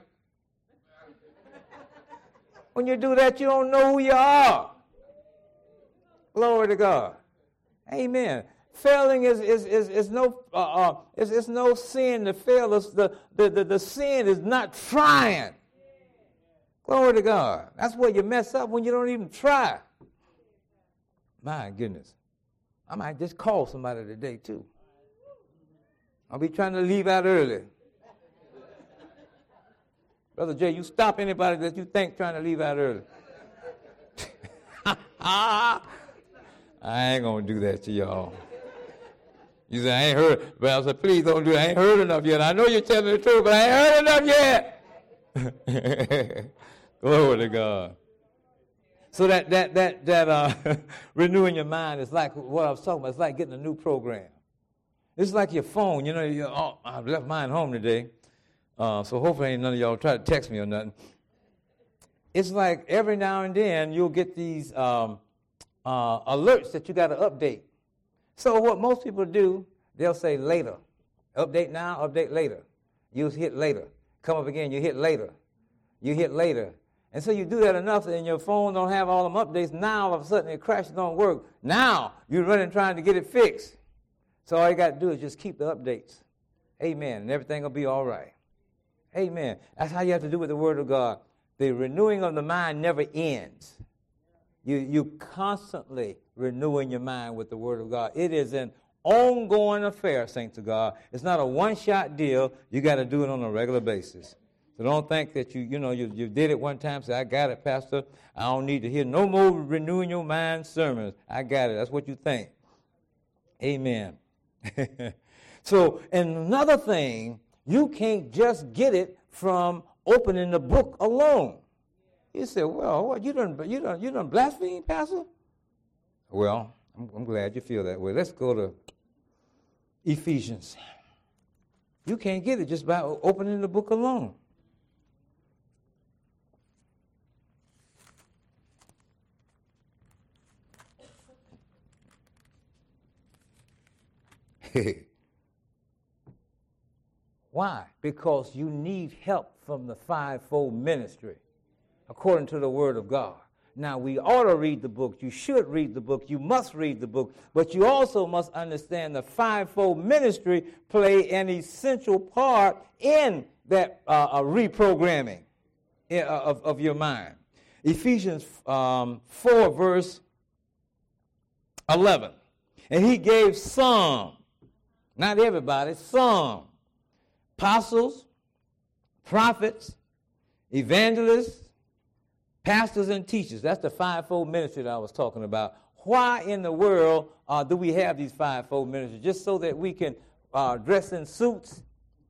[SPEAKER 1] When you do that, you don't know who you are. Glory to God. Amen. Failing is no sin to fail. The sin is not trying. Glory to God. That's where you mess up, when you don't even try. My goodness. I might just call somebody today too. I'll be trying to leave out early. Brother Jay, you stop anybody that you think trying to leave out early. I ain't going to do that to y'all. You say, I ain't heard. But I said, please don't do it. I ain't heard enough yet. I know you're telling the truth, but I ain't heard enough yet. Glory to God. So that renewing your mind is like what I was talking about. It's like getting a new program. It's like your phone. You know, I left mine home today. So hopefully ain't none of y'all try to text me or nothing. It's like every now and then you'll get these alerts that you got to update. So what most people do, they'll say later. Update now, update later. You hit later. Come up again, you hit later. You hit later. And so you do that enough and your phone don't have all them updates. Now all of a sudden it crashes, don't work. Now you're running trying to get it fixed. So all you got to do is just keep the updates. Amen. And everything will be all right. Amen. That's how you have to do with the Word of God. The renewing of the mind never ends. You constantly renewing your mind with the Word of God. It is an ongoing affair, saints of God. It's not a one-shot deal. You got to do it on a regular basis. So don't think that you did it one time, say, I got it, Pastor. I don't need to hear no more renewing your mind sermons. I got it. That's what you think. Amen. So, and another thing, you can't just get it from opening the book alone. You say, well, what, you done blaspheme, Pastor? Well, I'm glad you feel that way. Let's go to Ephesians. You can't get it just by opening the book alone. Why? Because you need help from the fivefold ministry, according to the Word of God. Now, we ought to read the book. You should read the book. You must read the book. But you also must understand the fivefold ministry play an essential part in that reprogramming of your mind. Ephesians 4, verse 11. And he gave some, not everybody, some, apostles, prophets, evangelists, pastors, and teachers. That's the fivefold ministry that I was talking about. why in the world do we have these fivefold ministries? Just so that we can dress in suits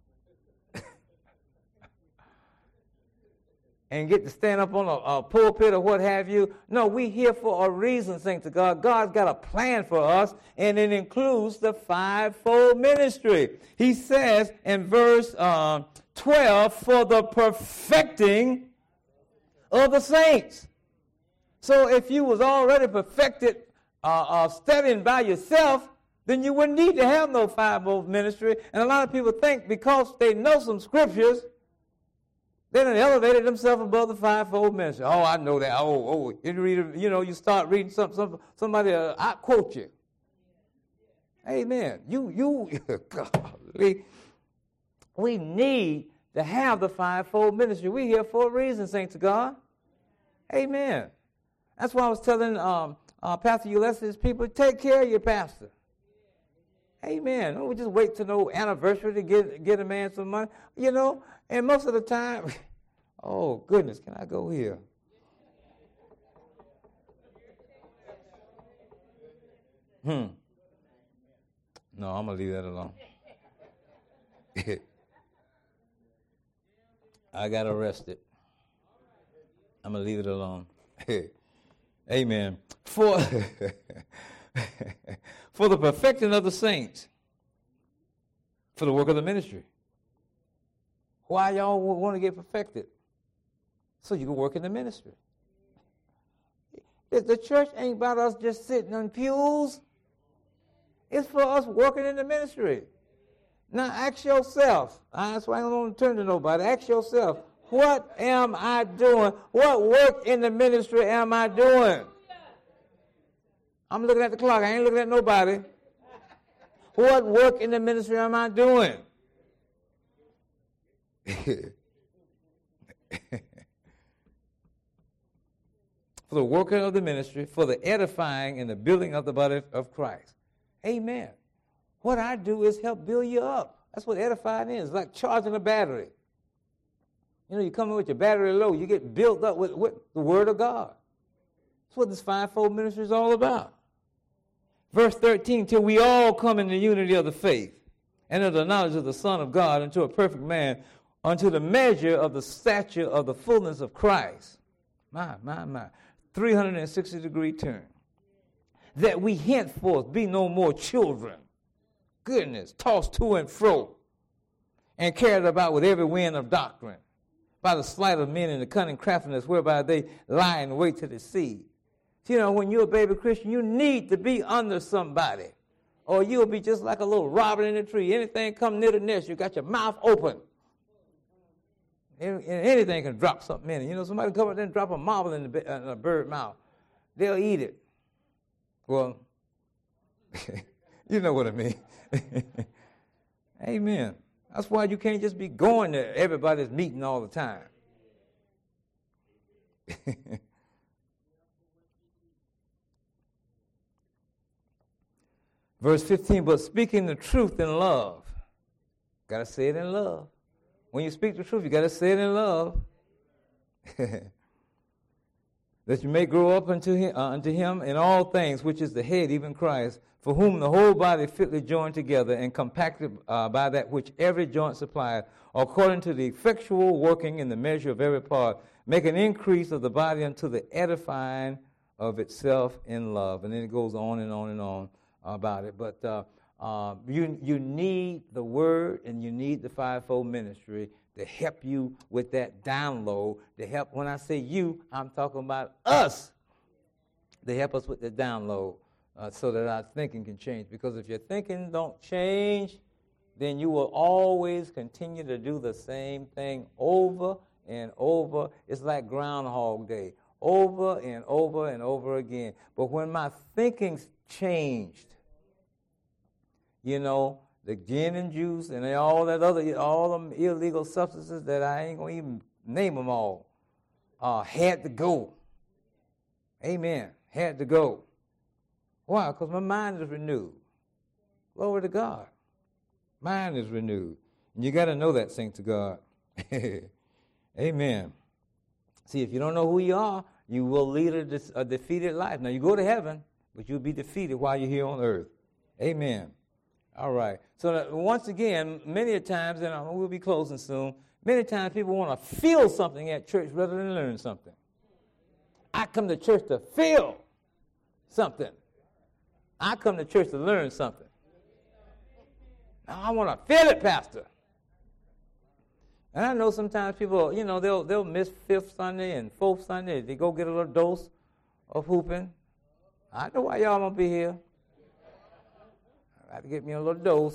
[SPEAKER 1] and get to stand up on a pulpit or what have you? No, we here for a reason, thanks to God. God's got a plan for us, and it includes the fivefold ministry. He says in verse 12, for the perfecting of the saints. So if you was already perfected studying by yourself, then you wouldn't need to have no fivefold ministry. And a lot of people think because they know some scriptures, they done elevated themselves above the fivefold ministry. Oh, I know that. You start reading somebody I quote you. Amen. Golly. We need to have the fivefold ministry. We're here for a reason, saints of God. Amen. That's why I was telling Pastor Ulysses, people, take care of your pastor. Amen. Don't we just wait till no anniversary to get a man some money, And most of the time, oh goodness, can I go here? No, I'm gonna leave that alone. I got arrested. I'm gonna leave it alone. Amen. For the perfecting of the saints, for the work of the ministry. Why y'all want to get perfected? So you can work in the ministry. The church ain't about us just sitting on pews. It's for us working in the ministry. Now ask yourself. That's why I don't want to turn to nobody. Ask yourself, what am I doing? What work in the ministry am I doing? I'm looking at the clock. I ain't looking at nobody. What work in the ministry am I doing? For the working of the ministry, for the edifying and the building of the body of Christ. Amen. What I do is help build you up. That's what edifying is. It's like charging a battery. You come in with your battery low, you get built up with the Word of God. That's what this fivefold ministry is all about. Verse 13, till we all come in the unity of the faith and of the knowledge of the Son of God unto a perfect man, unto the measure of the stature of the fullness of Christ. My. 360-degree turn. That we henceforth be no more children. Goodness, tossed to and fro and carried about with every wind of doctrine by the sleight of men and the cunning craftiness whereby they lie in wait to deceive. When you're a baby Christian, you need to be under somebody, or you'll be just like a little robin in a tree. Anything come near the nest, you got your mouth open. And anything can drop something in it. Somebody come up there and drop a marble in a bird mouth. They'll eat it. Well, you know what I mean. Amen. That's why you can't just be going to everybody's meeting all the time. Verse 15, but speaking the truth in love. Got to say it in love. When you speak the truth, you got to say it in love. That you may grow up unto him in all things, which is the head, even Christ, for whom the whole body fitly joined together and compacted by that which every joint supplieth, according to the effectual working in the measure of every part, make an increase of the body unto the edifying of itself in love. And then it goes on and on and on about it. But you need the Word and you need the fivefold ministry to help you with that download, to help, when I say you, I'm talking about us, to help us with the download so that our thinking can change. Because if your thinking don't change, then you will always continue to do the same thing over and over. It's like Groundhog Day, over and over and over again. But when my thinking's changed, the gin and juice and all them illegal substances that I ain't going to even name them all, had to go. Amen. Had to go. Why? Because my mind is renewed. Glory to God. Mind is renewed. And you got to know that, saints of God. Amen. See, if you don't know who you are, you will lead a defeated life. Now, you go to heaven, but you'll be defeated while you're here on earth. Amen. All right. So once again, many times, and we'll be closing soon, many times people want to feel something at church rather than learn something. I come to church to feel something. I come to church to learn something. Now, I want to feel it, Pastor. And I know sometimes people, they'll miss 5th Sunday and 4th Sunday. They go get a little dose of hooping. I know why y'all won't be here. I have to get me a little dose.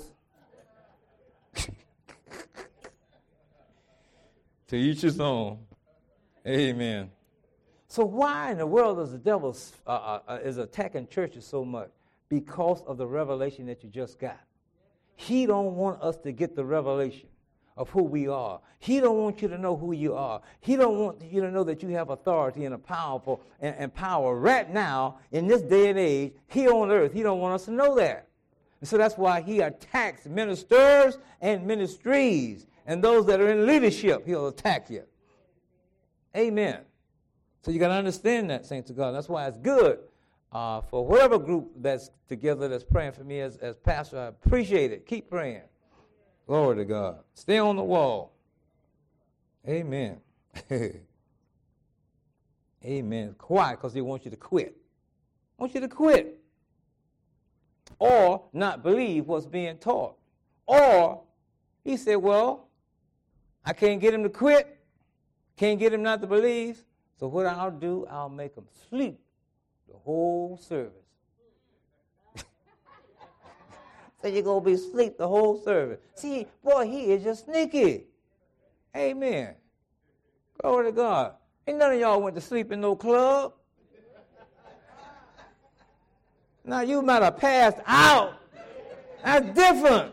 [SPEAKER 1] To each his own. Amen. So why in the world does the devil is attacking churches so much? Because of the revelation that you just got. He don't want us to get the revelation of who we are. He don't want you to know who you are. He don't want you to know that you have authority and a powerful and power right now in this day and age here on earth. He don't want us to know that. And so that's why he attacks ministers and ministries and those that are in leadership. He'll attack you. Amen. So you got to understand that, saints of God. That's why it's good for whatever group that's together that's praying for me as pastor. I appreciate it. Keep praying. Glory to God. Stay on the wall. Amen. Amen. Why? Because he wants you to quit. Want you to quit. Or not believe what's being taught. Or he said, well, I can't get him to quit. Can't get him not to believe. So what I'll do, I'll make him sleep the whole service. So you're going to be asleep the whole service. See, boy, he is just sneaky. Amen. Glory to God. Ain't none of y'all went to sleep in no club. Now, you might have passed out. That's different.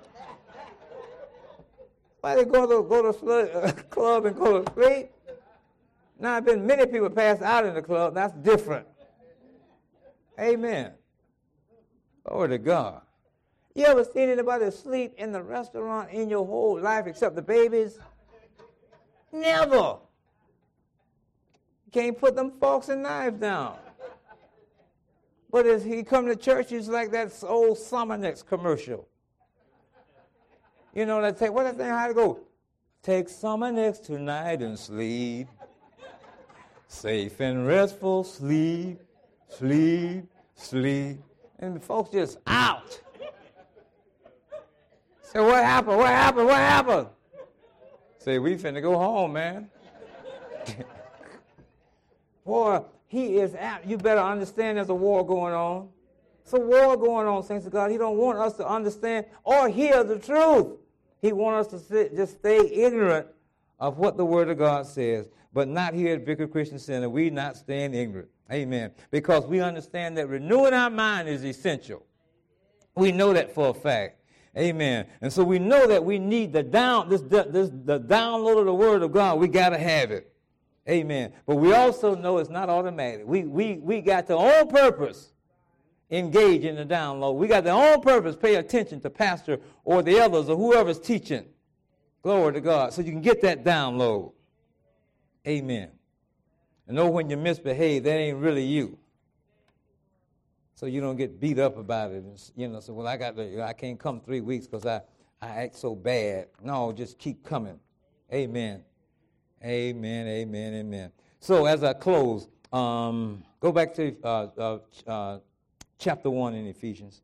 [SPEAKER 1] Why they go to club and go to sleep? Now, there have been many people pass out in the club. That's different. Amen. Glory to God. You ever seen anybody sleep in the restaurant in your whole life except the babies? Never. You can't put them forks and knives down. But as he come to church, he's like that old Somanex commercial. You know, what that thing, how to go? Take Somanex tonight and sleep. Safe and restful, sleep, sleep, sleep. And the folks just out. Say, what happened? What happened? What happened? Say, we finna go home, man. Boy, he is out. You better understand there's a war going on. It's a war going on, saints of God. He don't want us to understand or hear the truth. He wants us to just stay ignorant of what the Word of God says. But not here at Vicar Christian Center. We not staying ignorant. Amen. Because we understand that renewing our mind is essential. We know that for a fact. Amen. And so we know that we need the download of the Word of God. We got to have it. Amen. But we also know it's not automatic. We got to on purpose engage in the download. We got to on purpose pay attention to pastor or the others or whoever's teaching. Glory to God. So you can get that download. Amen. And know when you misbehave, that ain't really you. So you don't get beat up about it. And, so, well, I can't come 3 weeks because I act so bad. No, just keep coming. Amen. Amen, amen, amen. So as I close, go back to chapter 1 in Ephesians.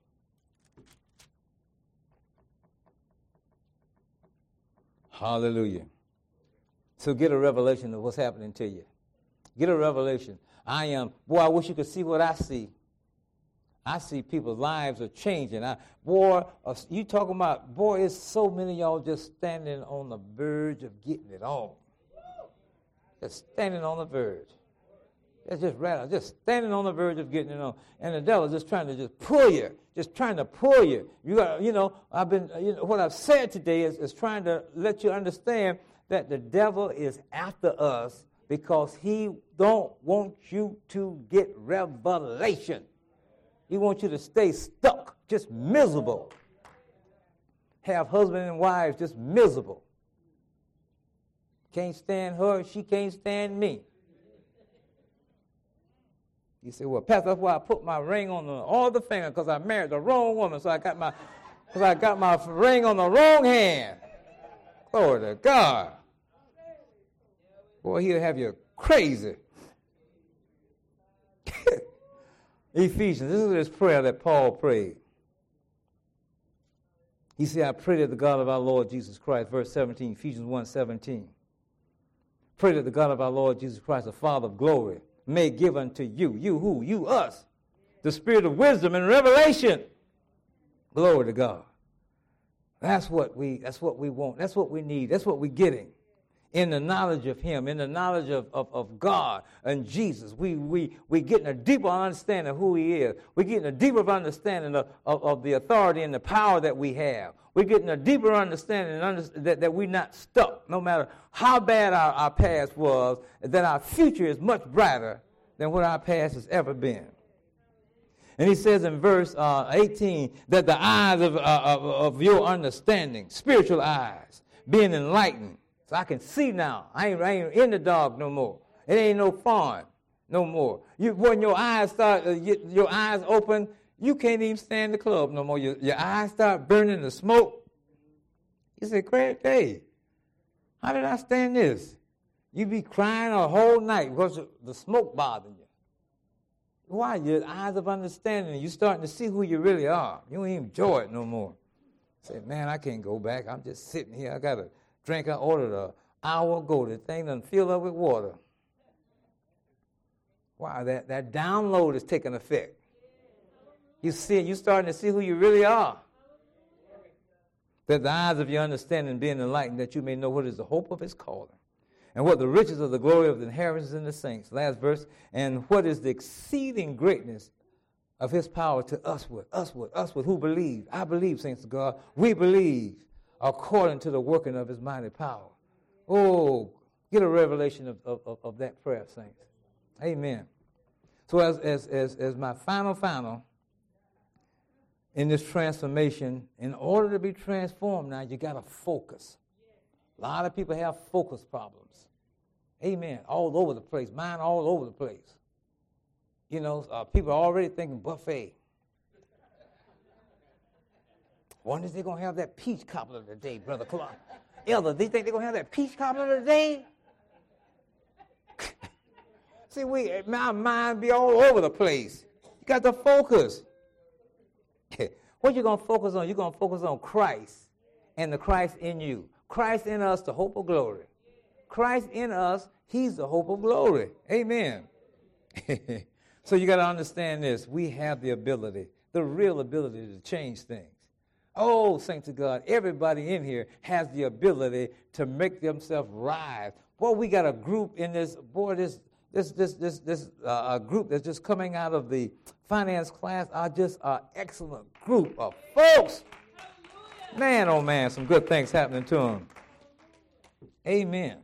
[SPEAKER 1] Hallelujah. So get a revelation of what's happening to you. Get a revelation. I wish you could see what I see. I see people's lives are changing. You talking about, it's so many of y'all just standing on the verge of getting it on. Just standing on the verge. It's just rather, just standing on the verge of getting it on. And the devil's just trying to just pull you. Just trying to pull you. You got, what I've said today is trying to let you understand that the devil is after us because he don't want you to get revelation. He wants you to stay stuck, just miserable. Have husband and wives just miserable. Can't stand her, she can't stand me. He said, well, Pastor, that's why I put my ring on all the finger, because I married the wrong woman, so I got my ring on the wrong hand. Glory to God. Boy, he'll have you crazy. Ephesians, this is his prayer that Paul prayed. He said, I pray that the God of our Lord Jesus Christ, verse 17, Ephesians 1:17. Pray that the God of our Lord Jesus Christ, the Father of glory, may give unto you, you who? You, us, the spirit of wisdom and revelation. Glory to God. That's what we want. That's what we need. That's what we're getting. In the knowledge of him, in the knowledge of God and Jesus, we getting a deeper understanding of who he is. We're getting a deeper understanding of the authority and the power that we have. We're getting a deeper understanding that we're not stuck, no matter how bad our past was, that our future is much brighter than what our past has ever been. And he says in verse 18 that the eyes of your understanding, spiritual eyes, being enlightened. So I can see now. I ain't in the dark no more. It ain't no fun no more. When your eyes start, your eyes open, you can't even stand in the club no more. Your eyes start burning the smoke. You say, Craig, hey, how did I stand this? You be crying a whole night because the smoke bothering you. Why? Your eyes of understanding. You're starting to see who you really are. You don't even enjoy it no more. Say, man, I can't go back. I'm just sitting here. I got to drink. I ordered an hour ago. The thing done filled up with water. Wow, that download is taking effect. You see, you're starting to see who you really are. That the eyes of your understanding being enlightened, that you may know what is the hope of his calling, and what the riches of the glory of the inheritance in the saints. Last verse. And what is the exceeding greatness of his power to usward, who believe. I believe, saints of God. We believe according to the working of his mighty power. Oh, get a revelation of that prayer, saints. Amen. So as my final, in this transformation, in order to be transformed now, you got to focus. A lot of people have focus problems. Amen. All over the place. Mine all over the place. You know, people are already thinking buffet. Wonder if they're going to have that peach cobbler today, Brother Clark. Elder, they think they're going to have that peach cobbler today? See, my mind be all over the place. You got to focus. What you going to focus on? You're going to focus on Christ and the Christ in you. Christ in us, the hope of glory. Christ in us, he's the hope of glory. Amen. So you got to understand this. We have the ability, the real ability to change things. Oh, saints of God, everybody in here has the ability to make themselves rise. Boy, we got a group in this, this group that's just coming out of the finance class are just an excellent group of folks. Man, oh man, some good things happening to them. Amen.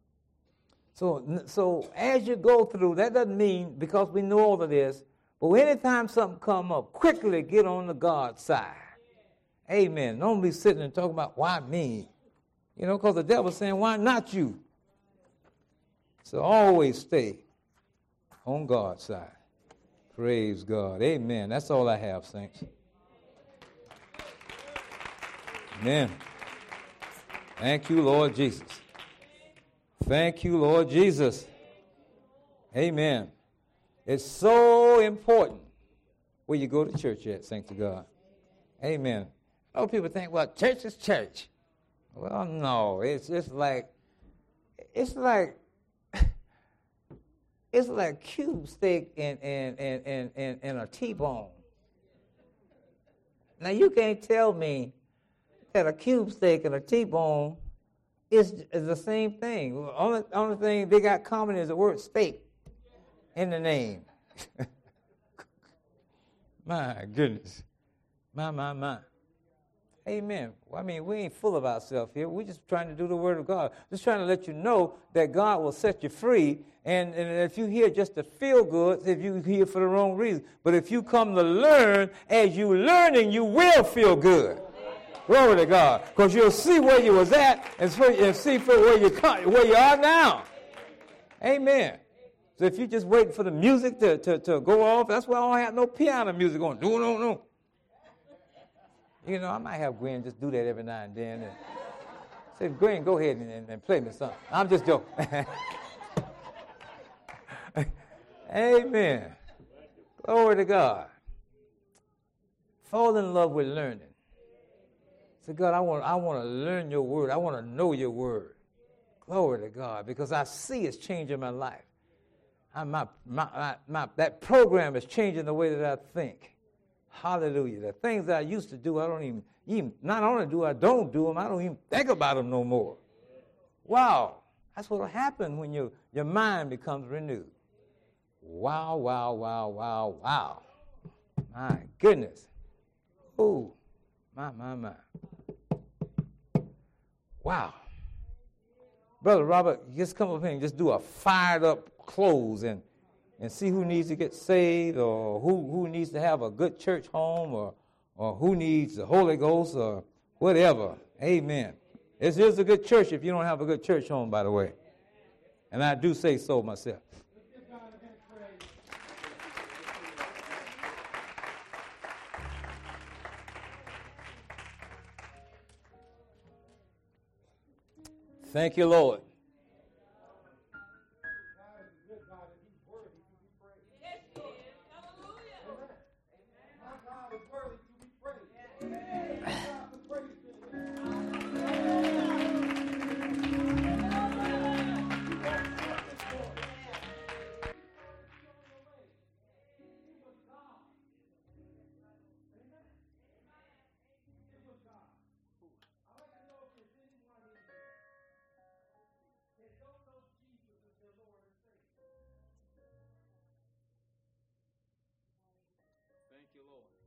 [SPEAKER 1] So as you go through, that doesn't mean because we know all of this, but anytime something come up, quickly get on the God's side. Amen. Don't be sitting and talking about why me. You know, because the devil's saying, why not you? So always stay on God's side. Praise God. Amen. That's all I have, saints. Amen. Thank you, Lord Jesus. Thank you, Lord Jesus. Amen. It's so important where you go to church at, saints of God. Amen. Oh, people think, well, church is church. Well, no, it's just like cube steak and a T-bone. Now you can't tell me that a cube steak and a T-bone is the same thing. The only thing they got common is the word steak in the name. My goodness. My. Amen. Well, I mean, we ain't full of ourselves here. We're just trying to do the word of God. Just trying to let you know that God will set you free. And if you hear just to feel good, if you hear for the wrong reason. But if you come to learn, as you learning, you will feel good. Glory to God. Because you'll see where you was at and see where you are now. Amen. So if you're just waiting for the music to go off, that's why I don't have no piano music going. No. You know, I might have Gwen just do that every now and then. And say, Gwen, go ahead and play me something. I'm just joking. Amen. Glory to God. Fall in love with learning. Say, God, I want to learn your word. I want to know your word. Glory to God, because I see it's changing my life. That program is changing the way that I think. Hallelujah. The things that I used to do, I don't even not only do I don't do them, I don't even think about them no more. Wow. That's what will happen when your mind becomes renewed. Wow. My goodness. Ooh, my. Wow. Brother Robert, just come up here and just do a fired up close and see who needs to get saved, or who needs to have a good church home, or who needs the Holy Ghost, or whatever. Amen. This is a good church if you don't have a good church home, by the way. And I do say so myself. Thank you, Lord. Thank you, Lord.